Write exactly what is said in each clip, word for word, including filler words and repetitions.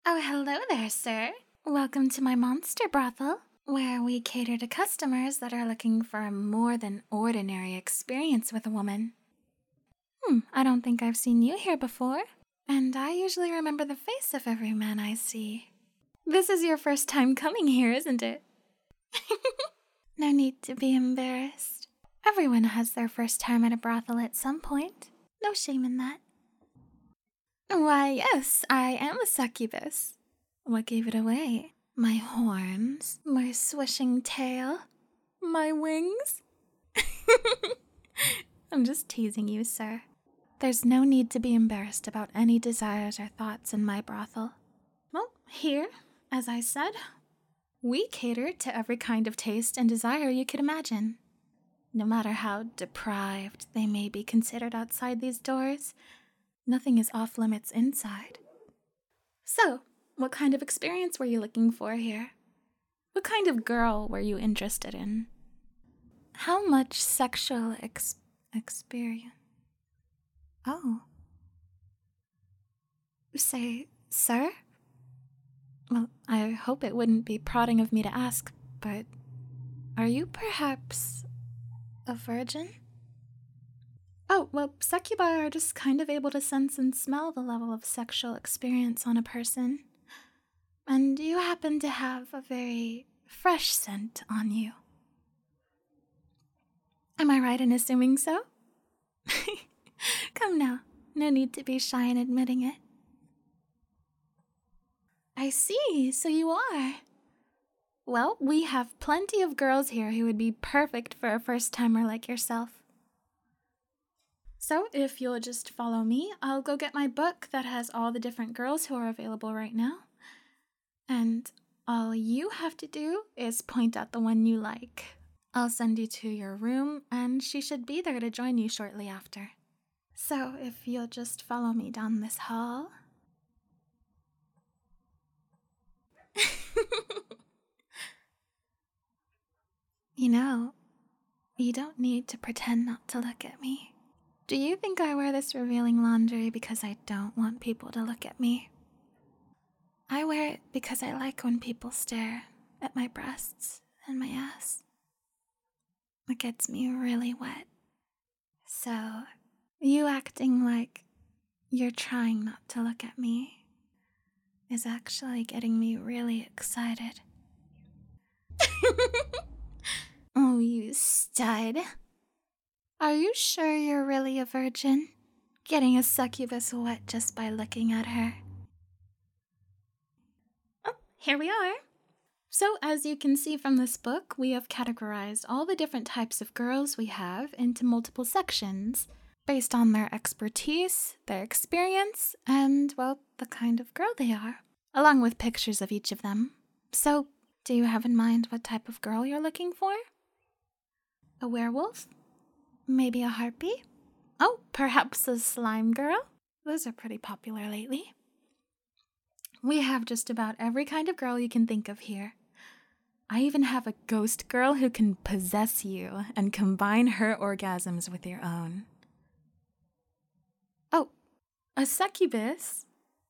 Oh, hello there, sir. Welcome to my monster brothel, where we cater to customers that are looking for a more than ordinary experience with a woman. Hmm, I don't think I've seen you here before, and I usually remember the face of every man I see. This is your first time coming here, isn't it? No need to be embarrassed. Everyone has their first time at a brothel at some point. No shame in that. Why, yes, I am a succubus. What gave it away? My horns, my swishing tail, my wings? I'm just teasing you, sir. There's no need to be embarrassed about any desires or thoughts in my brothel. Well, here, as I said, we cater to every kind of taste and desire you could imagine. No matter how deprived they may be considered outside these doors, nothing is off limits inside. So, what kind of experience were you looking for here? What kind of girl were you interested in? How much sexual ex- experience? Oh. Say, sir? Well, I hope it wouldn't be prodding of me to ask, but are you perhaps a virgin? Oh, well, succubi are just kind of able to sense and smell the level of sexual experience on a person. And you happen to have a very fresh scent on you. Am I right in assuming so? Come now, no need to be shy in admitting it. I see, so you are. Well, we have plenty of girls here who would be perfect for a first-timer like yourself. So, if you'll just follow me, I'll go get my book that has all the different girls who are available right now. And all you have to do is point out the one you like. I'll send you to your room, and she should be there to join you shortly after. So, if you'll just follow me down this hall. You know, you don't need to pretend not to look at me. Do you think I wear this revealing laundry because I don't want people to look at me? I wear it because I like when people stare at my breasts and my ass. It gets me really wet. So, you acting like you're trying not to look at me is actually getting me really excited. Oh, you stud. Are you sure you're really a virgin? Getting a succubus wet just by looking at her. Oh, here we are. So, as you can see from this book, we have categorized all the different types of girls we have into multiple sections, based on their expertise, their experience, and, well, the kind of girl they are, along with pictures of each of them. So, do you have in mind what type of girl you're looking for? A werewolf? Maybe a harpy? Oh, perhaps a slime girl? Those are pretty popular lately. We have just about every kind of girl you can think of here. I even have a ghost girl who can possess you and combine her orgasms with your own. Oh, a succubus?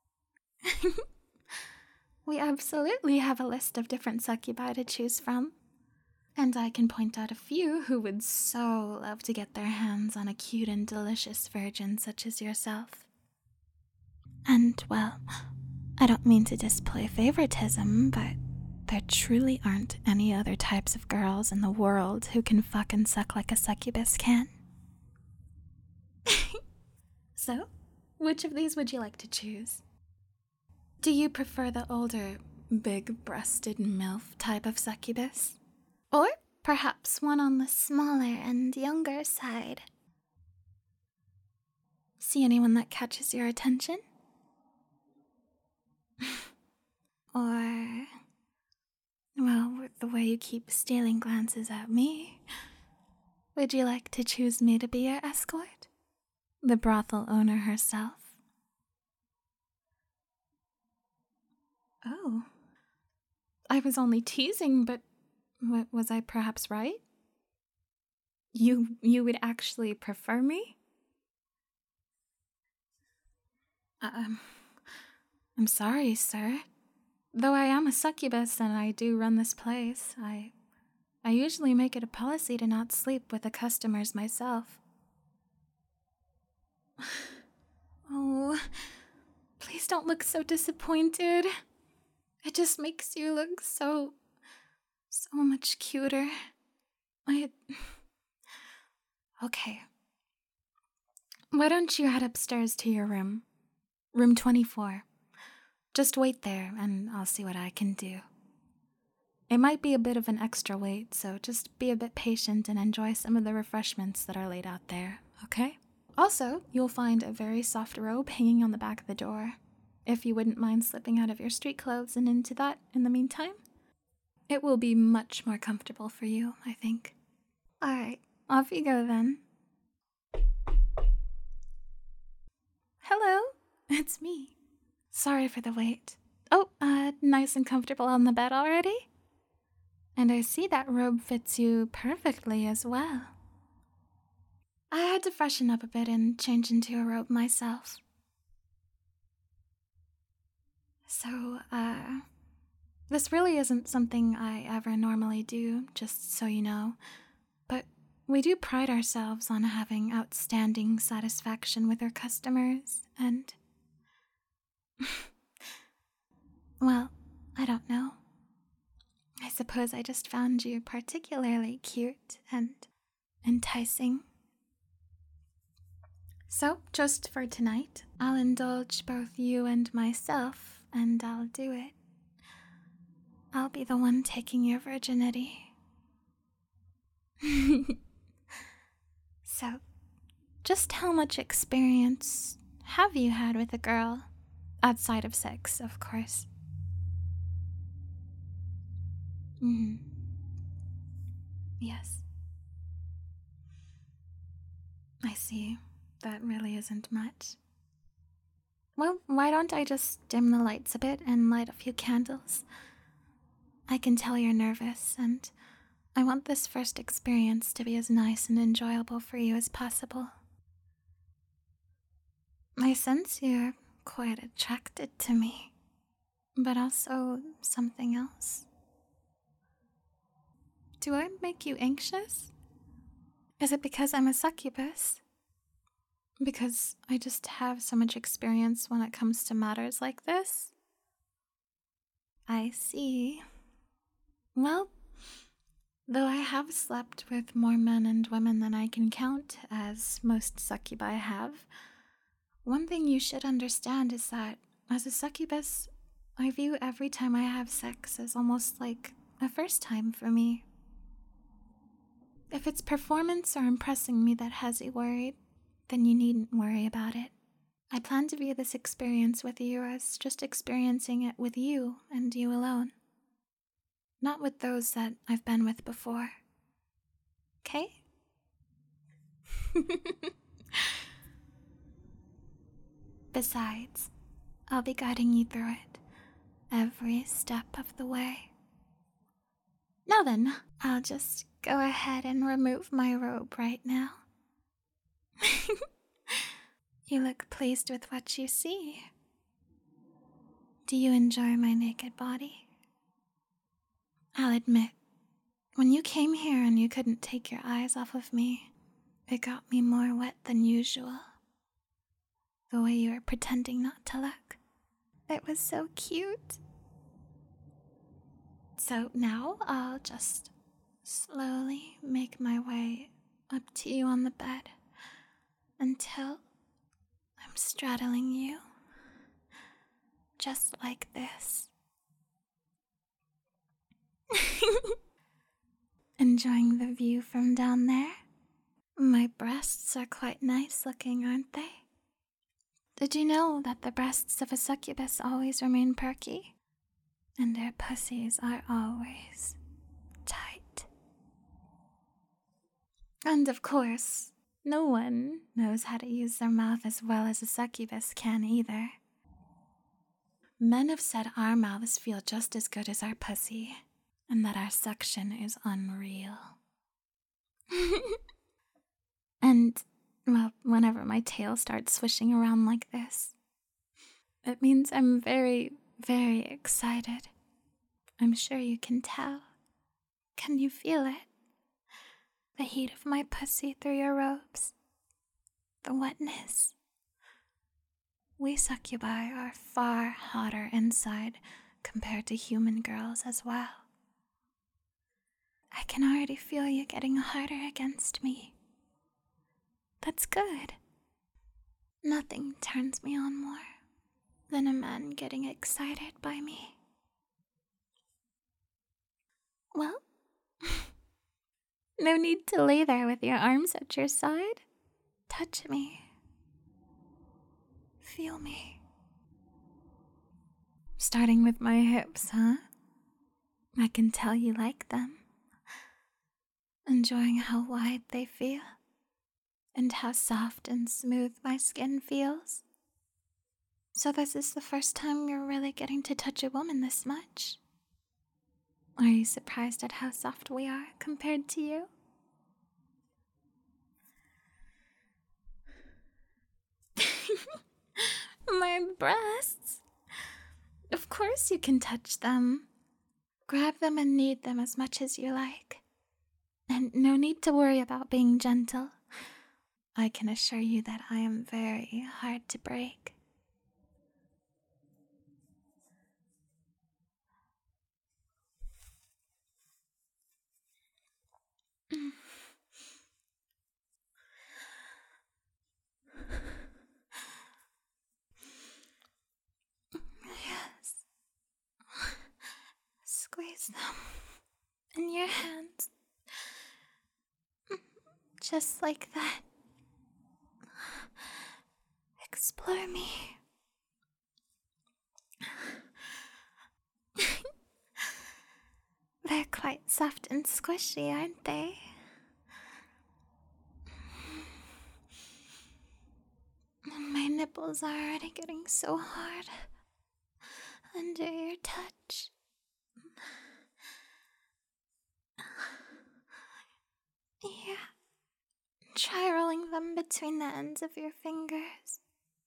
We absolutely have a list of different succubi to choose from. And I can point out a few who would so love to get their hands on a cute and delicious virgin such as yourself. And, well, I don't mean to display favoritism, but there truly aren't any other types of girls in the world who can fuck and suck like a succubus can. So, which of these would you like to choose? Do you prefer the older, big-breasted MILF type of succubus? Or perhaps one on the smaller and younger side? See anyone that catches your attention? Or, well, with the way you keep stealing glances at me, would you like to choose me to be your escort? The brothel owner herself. Oh. I was only teasing, but w- was I perhaps right? You you would actually prefer me? Um, I'm sorry, sir. Though I am a succubus and I do run this place, I I usually make it a policy to not sleep with the customers myself. Oh, please don't look so disappointed. It just makes you look so, so much cuter. I... Okay. Why don't you head upstairs to your room? Room twenty-four. Just wait there, and I'll see what I can do. It might be a bit of an extra wait, so just be a bit patient and enjoy some of the refreshments that are laid out there, okay? Also, you'll find a very soft robe hanging on the back of the door, if you wouldn't mind slipping out of your street clothes and into that in the meantime. It will be much more comfortable for you, I think. Alright, off you go then. Hello, it's me. Sorry for the wait. Oh, uh, nice and comfortable on the bed already? And I see that robe fits you perfectly as well. I had to freshen up a bit and change into a robe myself. So, uh, this really isn't something I ever normally do, just so you know, but we do pride ourselves on having outstanding satisfaction with our customers, and... well, I don't know. I suppose I just found you particularly cute and enticing. So, just for tonight, I'll indulge both you and myself, and I'll do it. I'll be the one taking your virginity. So, just how much experience have you had with a girl? Outside of sex, of course. Mm-hmm. Yes. I see. That really isn't much. Well, why don't I just dim the lights a bit and light a few candles? I can tell you're nervous, and I want this first experience to be as nice and enjoyable for you as possible. I sense you're quite attracted to me, but also something else. Do I make you anxious? Is it because I'm a succubus? Because I just have so much experience when it comes to matters like this? I see. Well, though I have slept with more men and women than I can count, as most succubi have, one thing you should understand is that, as a succubus, I view every time I have sex as almost like a first time for me. If it's performance or impressing me that has you worried, then you needn't worry about it. I plan to view this experience with you as just experiencing it with you and you alone. Not with those that I've been with before. Okay? Besides, I'll be guiding you through it, every step of the way. Now then, I'll just go ahead and remove my robe right now. You look pleased with what you see. Do you enjoy my naked body? I'll admit, when you came here and you couldn't take your eyes off of me, it got me more wet than usual. The way you were pretending not to look. It was so cute. So now I'll just slowly make my way up to you on the bed until I'm straddling you, just like this. Enjoying the view from down there? My breasts are quite nice looking, aren't they? Did you know that the breasts of a succubus always remain perky? And their pussies are always tight. And of course, no one knows how to use their mouth as well as a succubus can either. Men have said our mouths feel just as good as our pussy, and that our suction is unreal. And, well, whenever my tail starts swishing around like this, It means I'm very, very excited. I'm sure you can tell. Can you feel it? The heat of my pussy through your robes. The wetness. We succubi are far hotter inside compared to human girls as well. I can already feel you getting harder against me. That's good. Nothing turns me on more than a man getting excited by me. Well, no need to lay there with your arms at your side. Touch me. Feel me. Starting with my hips, huh? I can tell you like them. Enjoying how wide they feel, and how soft and smooth my skin feels. So this is the first time you're really getting to touch a woman this much. Are you surprised at how soft we are compared to you? My breasts. Of course you can touch them. Grab them and knead them as much as you like. And no need to worry about being gentle. I can assure you that I am very hard to break. Yes. Squeeze them in your hands. Just like that. Explore me. They're quite soft and squishy, aren't they? My nipples are already getting so hard under your touch. Yeah. Try rolling them between the ends of your fingers.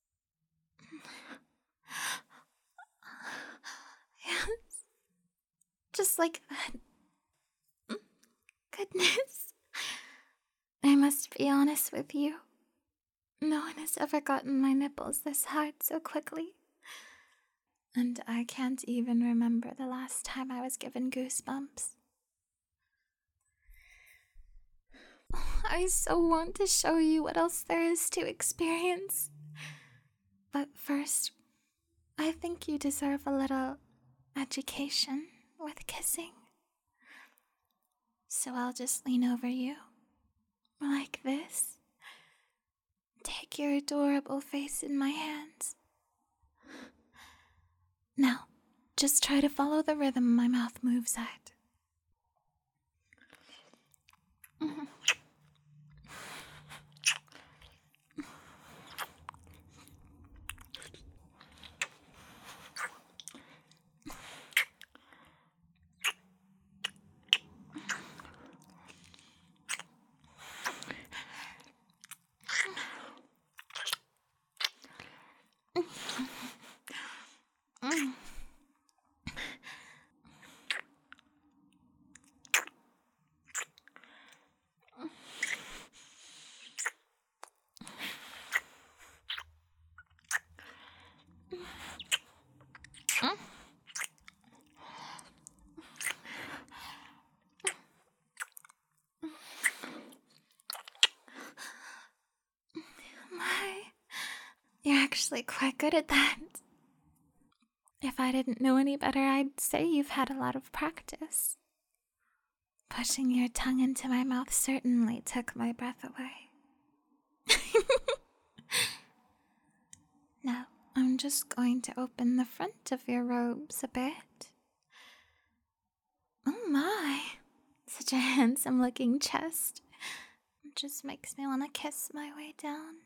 Yes. Just like that. Goodness. I must be honest with you. No one has ever gotten my nipples this hard so quickly. And I can't even remember the last time I was given goosebumps. I so want to show you what else there is to experience. But first, I think you deserve a little education with kissing. So I'll just lean over you, like this. Take your adorable face in my hands. Now, just try to follow the rhythm my mouth moves at. Mm-hmm. My, you're actually quite good at that. If I didn't know any better, I'd say you've had a lot of practice. Pushing your tongue into my mouth certainly took my breath away. Now, I'm just going to open the front of your robes a bit. Oh my, such a handsome looking chest. It just makes me want to kiss my way down.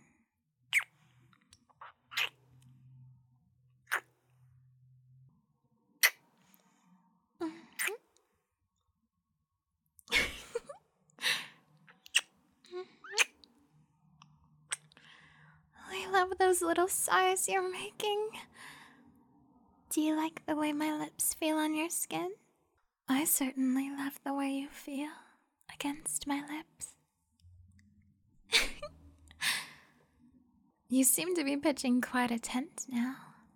I love those little sighs you're making. Do you like the way my lips feel on your skin? I certainly love the way you feel against my lips. You seem to be pitching quite a tent now.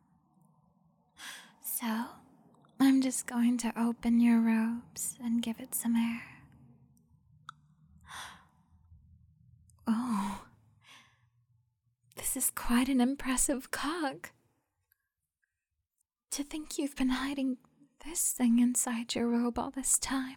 So, I'm just going to open your robes and give it some air. Oh, this is quite an impressive cock. To think you've been hiding this thing inside your robe all this time.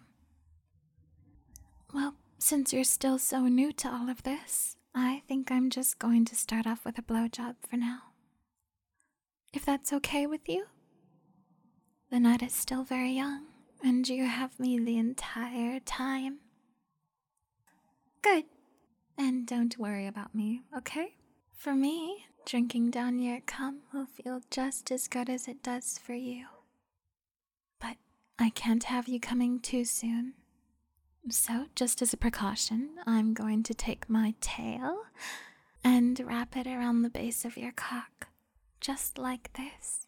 Well, since you're still so new to all of this, I think I'm just going to start off with a blowjob for now. If that's okay with you? The night is still very young, and you have me the entire time. Good. And don't worry about me, okay? For me, drinking down your cum will feel just as good as it does for you. But I can't have you coming too soon. So, just as a precaution, I'm going to take my tail and wrap it around the base of your cock, just like this.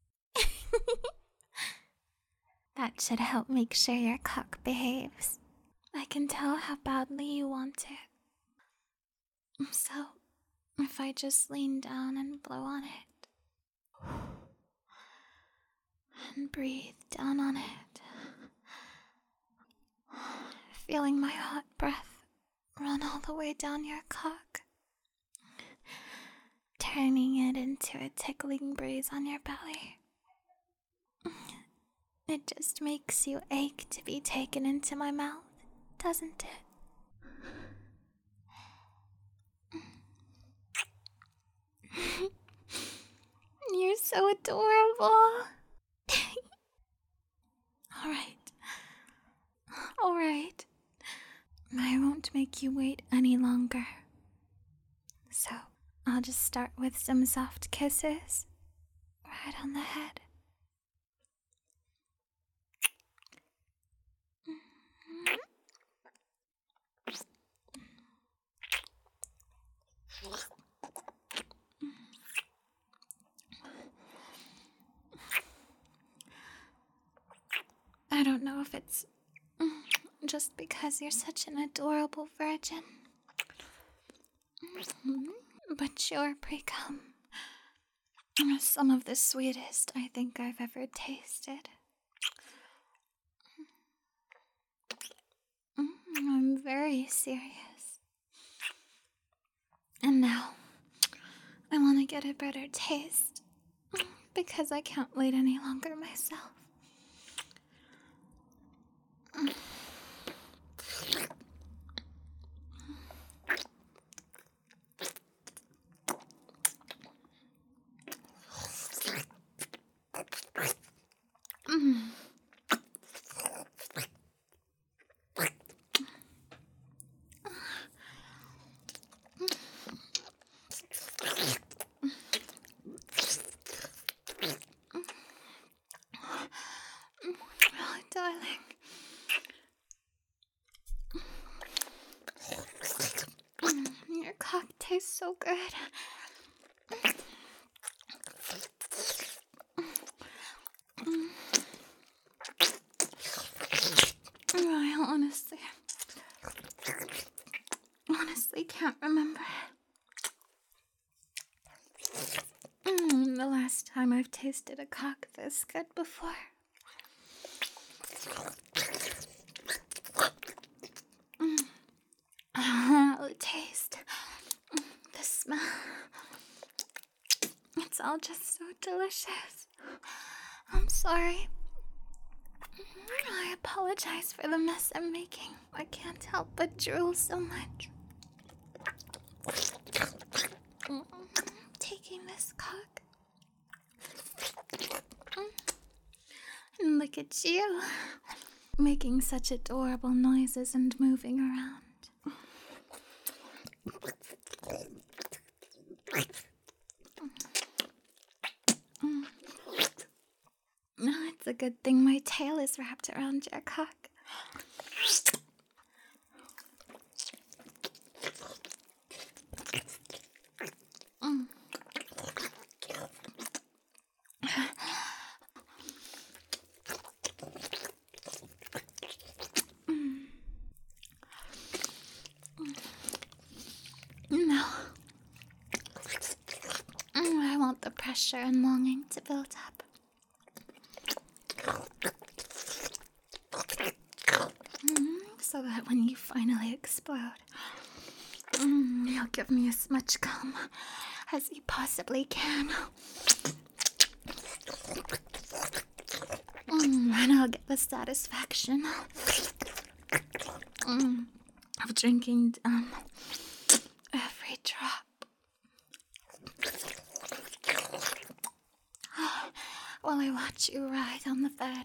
That should help make sure your cock behaves. I can tell how badly you want it. So, if I just lean down and blow on it, and breathe down on it, feeling my hot breath run all the way down your cock, turning it into a tickling breeze on your belly. It just makes you ache to be taken into my mouth, doesn't it? You're so adorable. Alright. Alright. I won't make you wait any longer. So, I'll just start with some soft kisses right on the head. I don't know if it's just because you're such an adorable virgin, but your pre-cum is some of the sweetest I think I've ever tasted. I'm very serious. And now, I want to get a better taste, because I can't wait any longer myself. Mm. Oh, darling. Your cock tastes so good. I honestly, honestly can't remember mm, the last time I've tasted a cock this good before. Mm. Oh, the taste, the smell, it's all just so delicious. I'm sorry. I apologize for the mess I'm making. I can't help but drool so much. Taking this cock. And look at you, making such adorable noises and moving around. It's a good thing my tail is wrapped around your cock. Mm. pressure and longing to build up. Mm, so that when you finally explode, mm, you'll give me as much cum as you possibly can. Mm, and I'll get the satisfaction mm, of drinking down every drop. While I watch you ride on the bed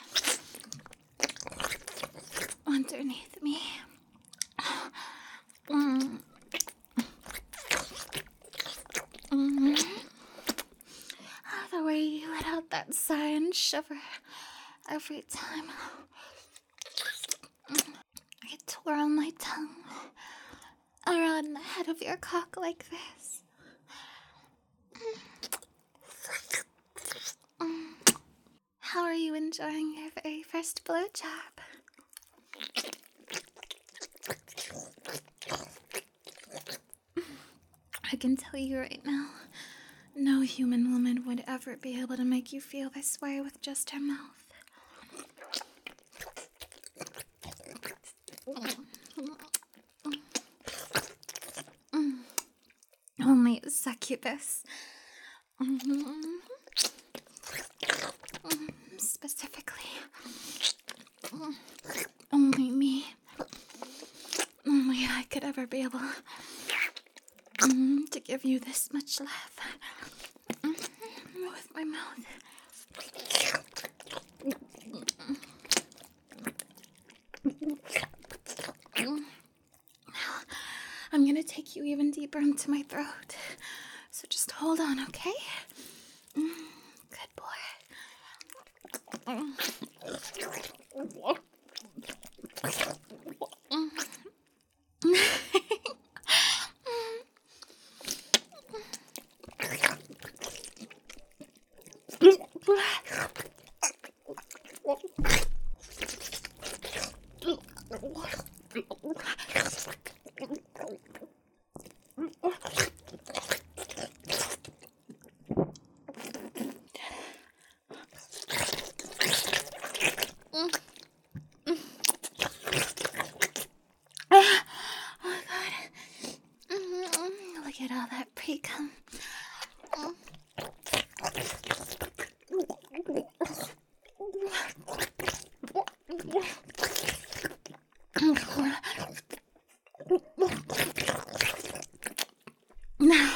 underneath me. Mm. Mm. The way you let out that sigh and shiver every time I twirl my tongue around the head of your cock like this. How are you enjoying your very first blowjob? I can tell you right now, no human woman would ever be able to make you feel this way with just her mouth. Mm. Only a succubus. Mm-hmm. Mm, specifically, mm, only me. Only I could ever be able mm, to give you this much love mm, with my mouth. I'm gonna take you even deeper into my throat, so just hold on, okay? Mm, good boy. Mm. Look at all that pre-cum. Now,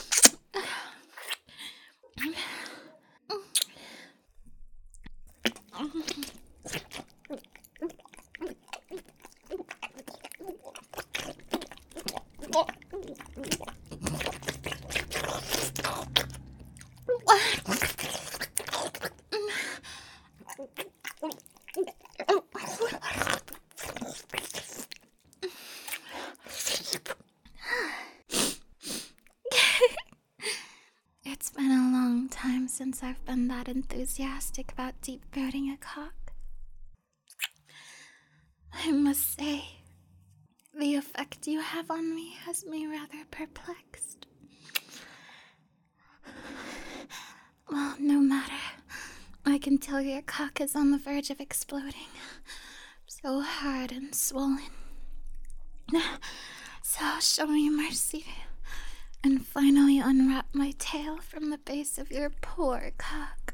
it's been a long time since I've been that enthusiastic about deep-throating a cock. I must say, the effect you have on me has me rather perplexed. Well, no matter. I can tell your cock is on the verge of exploding. So hard and swollen. So show me mercy and finally unwrap my tail from the base of your poor cock.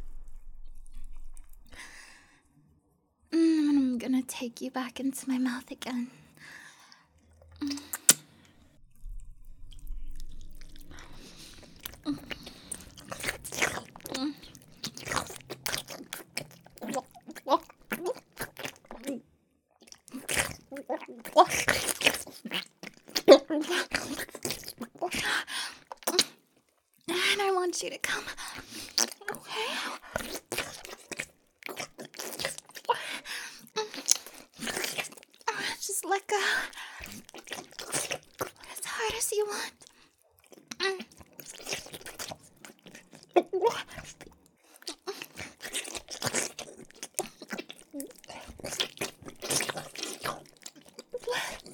Mm, and I'm gonna take you back into my mouth again. Mm. Mm. Mm. And I want you to come. Okay? Just let go. As hard as you want.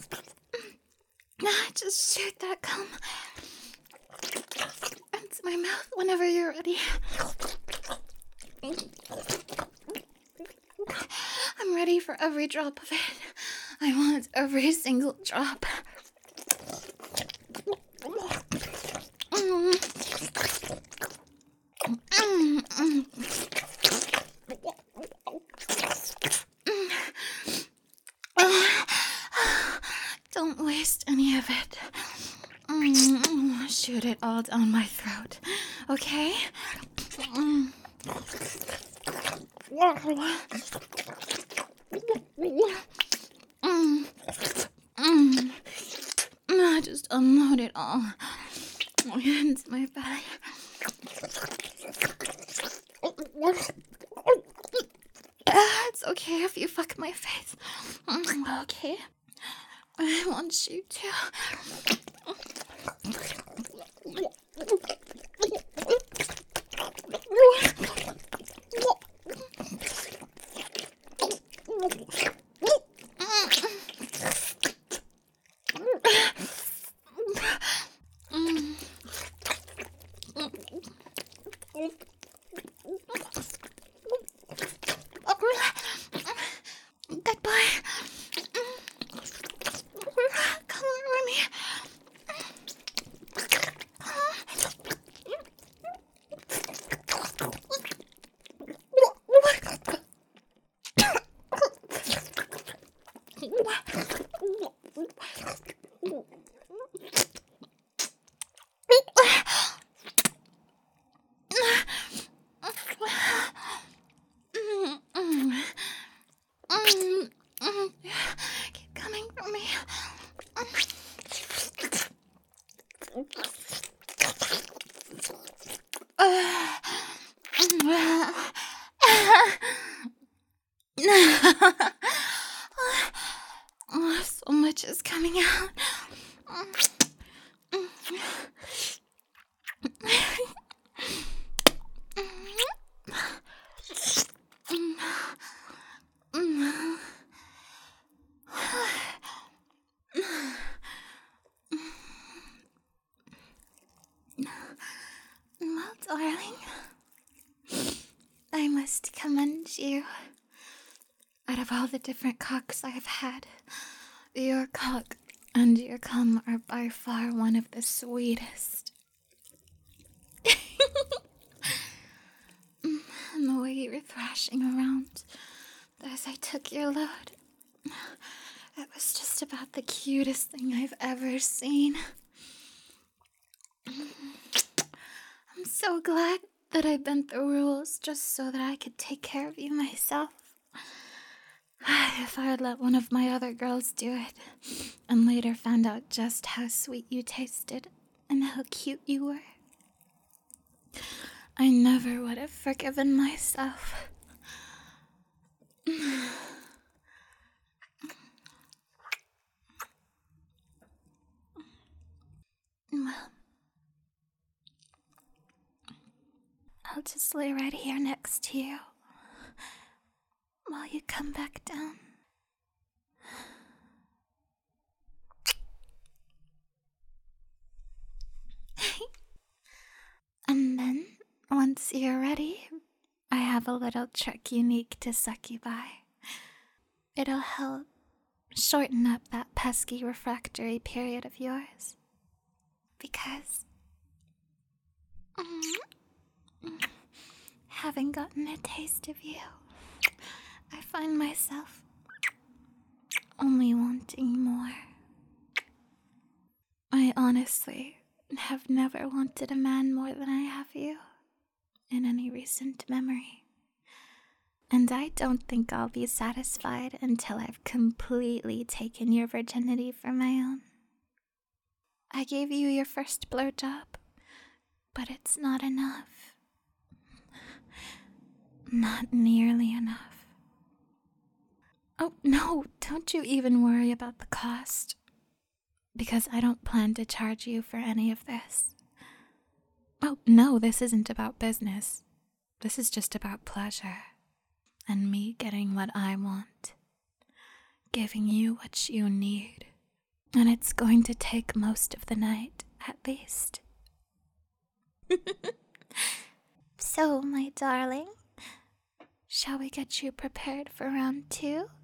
Just shoot that cum into my mouth. Whenever you're ready. I'm ready for every drop of it. I want every single drop. Mm. Mm, mm. Don't waste any of it. Mm, shoot it all down my throat, okay? Mm. Mm. Mm. I just unload it all into my belly. It's okay if you fuck my face. Okay. I want you to. Good boy. Come over me. Keep coming for me. Oh, so much is coming out. Well, darling, I must commend you. Out of all the different cocks I've had, your cock and your cum are by far one of the sweetest. And the way you were thrashing around as I took your load, it was just about the cutest thing I've ever seen. I'm so glad that I bent the rules just so that I could take care of you myself. If I had let one of my other girls do it, and later found out just how sweet you tasted and how cute you were, I never would have forgiven myself. Well, I'll just lay right here next to you while you come back down. And then, once you're ready, I have a little trick unique to succubi. It'll help shorten up that pesky refractory period of yours. Because mm, having gotten a taste of you, I find myself only wanting more. I honestly have never wanted a man more than I have you in any recent memory. And I don't think I'll be satisfied until I've completely taken your virginity for my own. I gave you your first blowjob, but it's not enough. Not nearly enough. Oh, no, don't you even worry about the cost. Because I don't plan to charge you for any of this. Oh, no, this isn't about business. This is just about pleasure. And me getting what I want. Giving you what you need. And it's going to take most of the night, at least. So, my darling, shall we get you prepared for round two?